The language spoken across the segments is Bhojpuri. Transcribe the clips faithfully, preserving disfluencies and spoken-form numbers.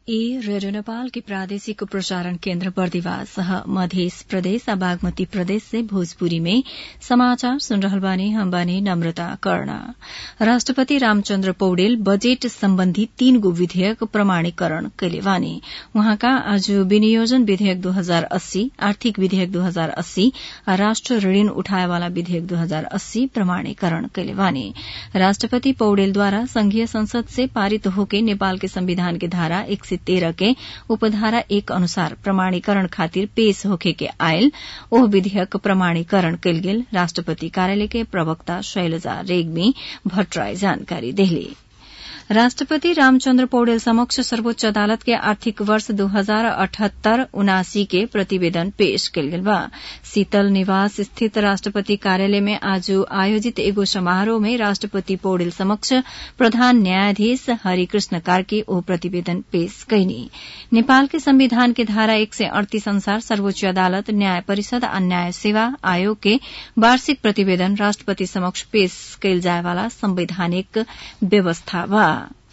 ई रेडियो नेपाल के प्रादेशिक प्रसारण केन्द्र बर्दिवास मध्य प्रदेश आ बागमती प्रदेश से भोजपुरी में समाचार सुन रहल बानी। हम बानी नम्रता कर्ण। राष्ट्रपति रामचन्द्र पौडेल बजेट सम्बन्धी तीन गो विधेयक प्रमाणीकरण कैले बानी। उहाँका आज विनियोजन विधेयक दो हजार अस्सी, आर्थिक विधेयक दो हजार अस्सी आ राष्ट्र ऋण उठाएवाला विधेयक दो हजार अस्सी प्रमाणीकरण कैले बानी। राष्ट्रपति पौडेलद्वारा संघीय संसद से पारित होके नेपाल के संविधान के धारा एक तेरह के उपधारा एक अनुसार प्रमाणीकरण खातिर पेश होखे के आयल ओह विधेयक प्रमाणीकरण कैल गेल राष्ट्रपति कार्यालय के प्रवक्ता शैलजा रेग्मी भट्टराई जानकारी देली। राष्ट्रपति रामचन्द्र पौडेल समक्ष सर्वोच्च अदालत के आर्थिक वर्ष दो हजार अठहत्तर उनासी के प्रतिवेदन पेश कैल गेल बा। शीतल निवास स्थित राष्ट्रपति कार्यालय में आज आयोजित एगो समारोह में राष्ट्रपति पौडेल समक्ष प्रधान न्यायाधीश हरिकृष्ण कार्की ओ प्रतिवेदन पेश कैनी। नेपाल के संविधान के धारा एक सय अड़तीस अनुसार सर्वोच्च अदालत, न्याय परिषद आ न्याय सेवा आयोग के वार्षिक प्रतिवेदन राष्ट्रपति समक्ष पेश कैल जायवाला संवैधानिक व्यवस्था बा।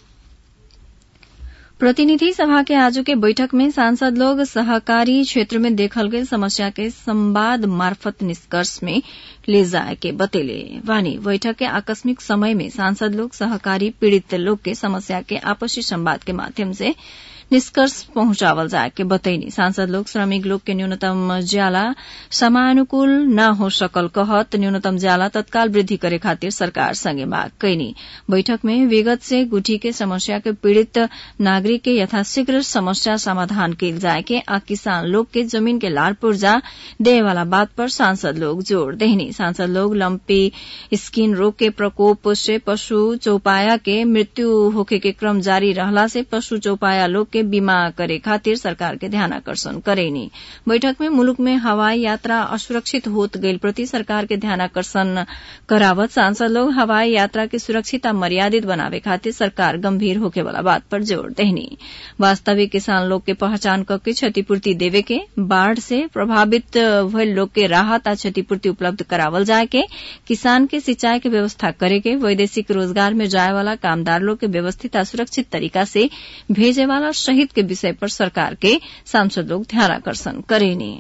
प्रतिनिधि सभा के आजू के बैठक में सांसद लोग सहकारी क्षेत्र में देखल गई समस्या के संवाद मार्फत निष्कर्ष में ले जाए के बतेले वानी। बैठक के आकस्मिक समय में सांसद लोग सहकारी पीड़ित लोग के समस्या के आपसी संवाद के माध्यम से निष्कर्ष पहुंचावल जाए के बतैनी। सांसद लोग श्रमिक लोग के न्यूनतम ज्याला समानुकूल न हो सकल कहत न्यूनतम ज्याला तत्काल वृद्धि करे खातिर सरकार संगे मांग कैनी। बैठक में विगत से गुठी के समस्या के पीड़ित नागरिक के यथाशीघ्र समस्या समाधान कैल जाए के आ किसान लोग के जमीन के लाल पुर्जा देवे वाला बात पर सांसद लोग जोर देहनी। सांसद लोग लंपी स्किन रोग के प्रकोप से पशु चौपाया के मृत्यु होखे के क्रम जारी रहला से पशु चौपाया लोग के बीमा करे खातिर सरकार के ध्यान आकर्षण करेनी। बैठक में मुलुक में हवाई यात्रा असुरक्षित होत गईल प्रति सरकार के ध्यान आकर्षण करावत सांसद लोग हवाई यात्रा के सुरक्षित आ मर्यादित बनावे खातिर सरकार गंभीर होके वाला बात पर जोर देहनी। वास्तविक किसान लोग के पहचान करके क्षतिपूर्ति देवे के, बाढ़ से प्रभावित भइल लोग के राहत आ क्षतिपूर्ति उपलब्ध करावल जाए के, किसान के सिंचाई के व्यवस्था करे के, वैदेशिक रोजगार में जाए वाला कामदार लोग के व्यवस्थित आ सुरक्षित तरीका से भेजे वाला शहीद के विषय पर सरकार के सांसद लोग ध्यानाकर्षण करेनी।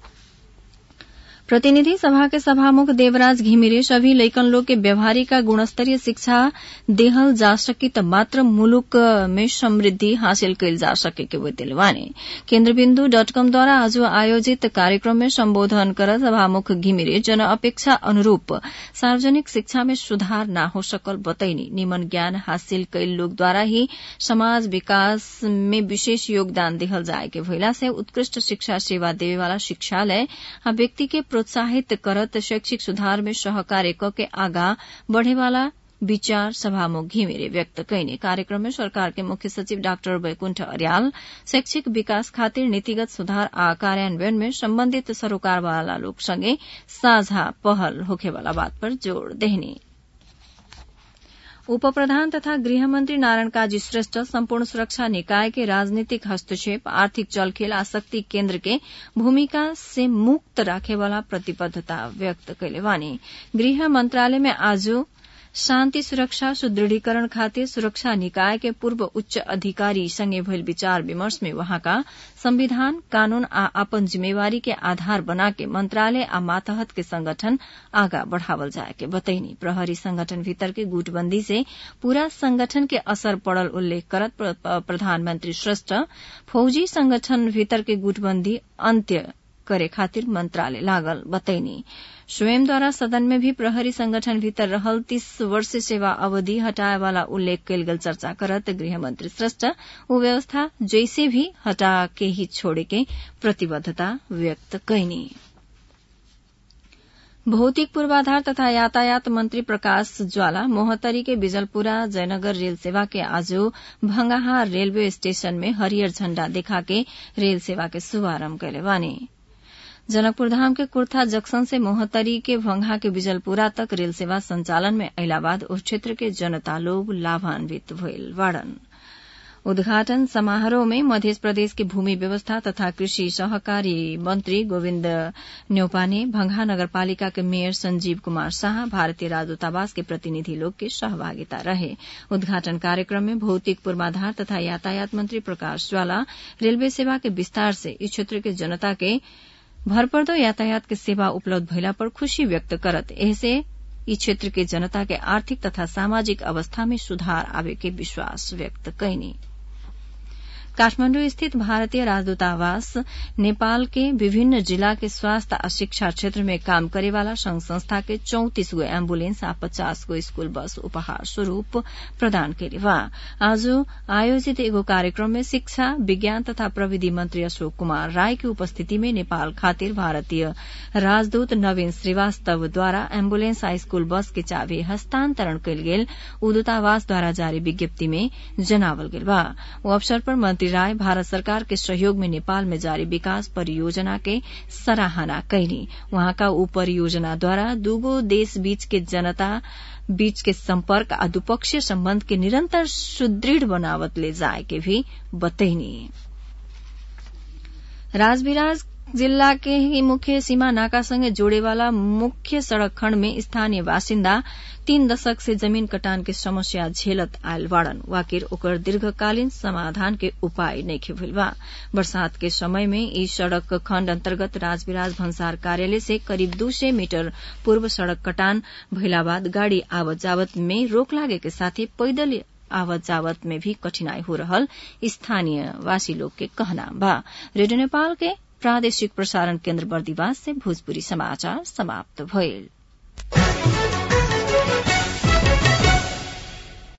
प्रतिनिधि सभा के सभामुख देवराज घिमिरे सभी लइकन लोग के व्यवहारिक गुणस्तरीय शिक्षा देहल जा सकी त मात्र मुलुक में समृद्धि हासिल कैल जा सके के बतैले। केन्द्रबिन्दु डट कम द्वारा आज आयोजित कार्यक्रम में सम्बोधन कर सभामुख घिमिरे जन अपेक्षा अनुरूप सार्वजनिक शिक्षा में सुधार न हो सकल बतैनी। निमन ज्ञान हासिल कैल लोग द्वारा ही समाज विकास में विशेष योगदान देहल जाए के भइला से उत्कृष्ट शिक्षा सेवा देवे वाला शिक्षालय आ व्यक्ति के प्रोत्साहित करत शैक्षिक सुधार में सहकार्य करके आगा बढ़े वाला विचार सभामुख घिमिरे व्यक्त कैने। कार्यक्रम में सरकार के मुख्य सचिव डाक्टर वैकुण्ठ अर्याल शैक्षिक विकास खातिर नीतिगत सुधार आ कार्यान्वयन में संबंधित सरोकार वाला लोग संगे साझा पहल होखे वाला बात पर जोर देहनी। उप प्रधान तथा गृहमंत्री नारायण काजी श्रेष्ठ संपूर्ण सुरक्षा निकाय के राजनीतिक हस्तक्षेप, आर्थिक चलखेल आ शक्ति केन्द्र के भूमिका से मुक्त राखे वाला प्रतिबद्धता व्यक्त कैले बानी। गृह मंत्रालय में आज शांति सुरक्षा सुदृढ़ीकरण खातिर सुरक्षा निकाय के पूर्व उच्च अधिकारी संगे भइल विचार विमर्श में वहाँका संविधान, कानून आ अपन जिम्मेवारी के आधार बना के मंत्रालय आ मातहत के संगठन आगा बढ़ावल जाए के बतैनी। प्रहरी संगठन भीतर के गुटबंदी से पूरा संगठन के असर पड़ल उल्लेख करत प्रधानमंत्री श्रेष्ठ फौजी संगठन भीतर के गुटबंदी अंत्य करे खातिर मंत्रालय लागल बतैनी। स्वयं द्वारा सदन में भी प्रहरी संगठन भीतर रहल तीस वर्ष सेवा अवधि हटाए वाला उल्लेख कैल गेल चर्चा करत गृहमंत्री श्रेष्ठ वो व्यवस्था जैसे भी हटा के ही छोड़े के प्रतिबद्धता व्यक्त कैनी। भौतिक पूर्वाधार तथा यातायात मंत्री प्रकाश ज्वाला मोहतरी के बिजलपुरा जयनगर रेल सेवा के आज भंगाहा रेलवे स्टेशन में हरियर झण्डा देखा के रेल सेवा के शुभारंभ कैले बानी। जनकपुर धाम के कुर्था जंक्शन से मोहतरी के भंगा के बिजलपुरा तक रेल सेवा संचालन में अइला बाद उस क्षेत्र के जनता लोग लाभान्वित भइल बाड़न। उद्घाटन समारोह में मध्य प्रदेश के भूमि व्यवस्था तथा कृषि सहकारी मंत्री गोविन्द न्यौपाने, भंगहा नगरपालिका के मेयर संजीव कुमार शाह, भारतीय राजदूतावास के प्रतिनिधि लोग के सहभागिता रहे। उद्घाटन कार्यक्रम में भौतिक पूर्वाधार तथा यातायात मंत्री प्रकाश ज्वाला रेलवे सेवा के विस्तार से इस क्षेत्र के जनता के भरपर्दो यातायात के सेवा उपलब्ध भइला पर खुशी व्यक्त करत एहसे इस क्षेत्र के जनता के आर्थिक तथा सामाजिक अवस्था में सुधार आवे के विश्वास व्यक्त कैनी। काठमाण्डु स्थित भारतीय राजदूतावास नेपाल के विभिन्न जिला के स्वास्थ्य और शिक्षा क्षेत्र में काम करेवाला संघ संस्था के चौतीस गो एम्बुलेंस आ पचास गो स्कूल बस उपहार स्वरूप प्रदान कैले बा। आज आयोजित एगो कार्यक्रम में शिक्षा, विज्ञान तथा प्रविधि मंत्री अशोक कुमार राय की उपस्थिति में नेपाल खातिर भारतीय राजदूत नवीन श्रीवास्तव द्वारा एम्बुलेंस आ स्कूल बस के चाबी हस्तांतरण कैल गेल दूतावास द्वारा जारी विज्ञप्ति में जनावल गेल बा। ओ अवसर पर मंत्री राय भारत सरकार के सहयोग में नेपाल में जारी विकास परियोजना के सराहना कैनी। वहाँका ऊ परियोजना द्वारा दूगो देश बीच के जनता बीच के संपर्क आ द्विपक्षीय संबंध के निरंतर सुदृढ़ बनावत ले जाए के भी बतैनी। राजविराज जिल्ला के ही मुख्य सीमा नाका संगे जोड़ेवाला मुख्य सड़क खण्ड में स्थानीय बासिन्दा तीन दशक से जमीन कटान के समस्या झेलत आयल बाड़न। वाकिर ओकर दीर्घकालीन समाधान के उपाय नइखे भइल बा। बरसात के समय में ई सड़क खण्ड अंतर्गत राजविराज भन्सार कार्यालय से करीब दू सौ मीटर पूर्व सड़क कटान भइला बाद गाड़ी आवत जावत में रोक लागे के साथै पैदल आवत जावत में भी कठिनाई हो रहल स्थानीय वासी लोग के कहना बा। रेडियो नेपाल के प्रादेशिक प्रसारण केन्द्र बर्दिवास से भोजपुरी समाचार समाप्त भइल।